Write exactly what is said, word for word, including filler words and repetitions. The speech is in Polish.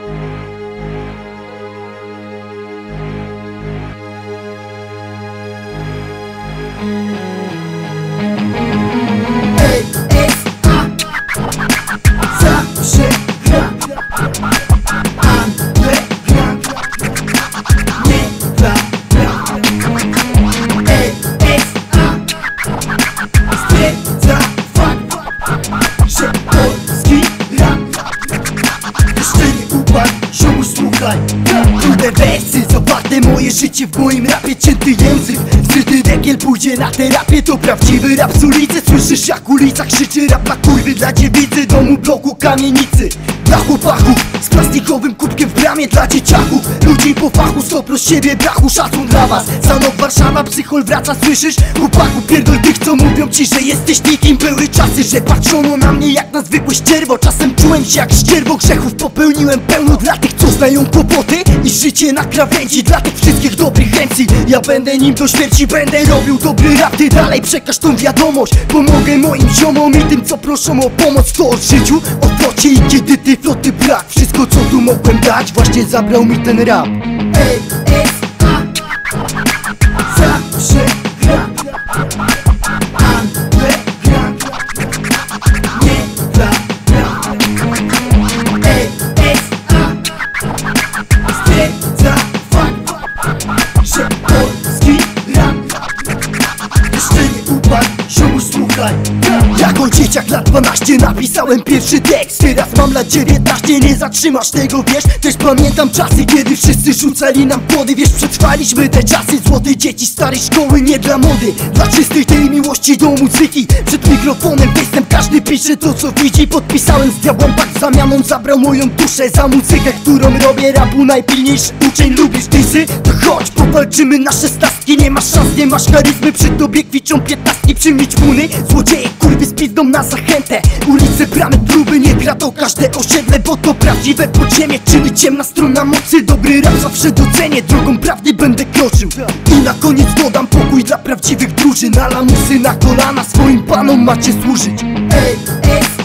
Ej, S A zawsze gra underground, nie dla gra. Ej, S A stwierdza fakt, że polski rap jeszcze nie upadł. Ziomuś, słuchaj, trudne wersy zawarte moje życie w moim rapie, cięty język. Zryty dekiel pójdzie na terapię, to prawdziwy rap z ulicy. Słyszysz jak ulica krzyczy rap na kurwy dla dziewicy, domu, bloku, kamienicy. Dla chłopaków z plastikowym kubkiem w bramie dla dzieciaków. Ludzi po fachu, stopro z siebie brachu, szacun dla was. Sanok, Warszawa, psychol wraca, słyszysz? Chłopaku, pierdol tych, co mówią ci, że jesteś nikim. Były czasy, że patrzono na mnie jak na zwykłe ścierwo. Czasem czułem się jak ścierwo, grzechów popełniłem pełno. Dla tych, co znają kłopoty i życie na krawędzi. Dla tych wszystkich dobrych chęci, ja będę nim do śmierci. Będę robił dobry rap, ty dalej przekaż tą wiadomość. Pomogę moim ziomom i tym, co proszą o pomoc. To o życiu, o flocie i kiedy ty floty brak. Wszystko, co tu mogłem dać, właśnie zabrał mi ten rap. Ej, S A zawsze gra underground, nie dla gra. Ej, S A stwierdza fakt, że polski rap jeszcze nie upadł. Ziomuś, słuchaj, jako dzieciak lat dwanaście napisałem pierwszy tekst. Teraz mam lat dziewiętnaście, nie zatrzymasz tego, wiesz. Też pamiętam czasy, kiedy wszyscy rzucali nam płody. Wiesz, przetrwaliśmy te czasy, złote dzieci starej szkoły, nie dla mody. Dla czystej tej miłości do muzyki. Przed mikrofonem gestem każdy pisze to, co widzi. Podpisałem z diabłem pakt, w zamian zabrał moją duszę. Za muzykę, którą robię, rapu najpilniejszy uczeń. Lubisz dysy? To chodź, powalczymy na szesnastki. Nie masz szans, nie masz charyzmy, przy tobie kwiczą piętnastki. Przymić muny, złodzieje, kurwy z pizdą na zachętę. Ulice, bramy, kluby, nie gra to każde osiedle, bo to prawdziwe podziemie, czyli ciemna strona mocy. Dobry rap zawsze docenię, drogą prawdy będę kroczył. I na koniec dodam pokój dla prawdziwych drużyn. Na lamusy, na kolana swoim panom macie służyć. Ej, ej.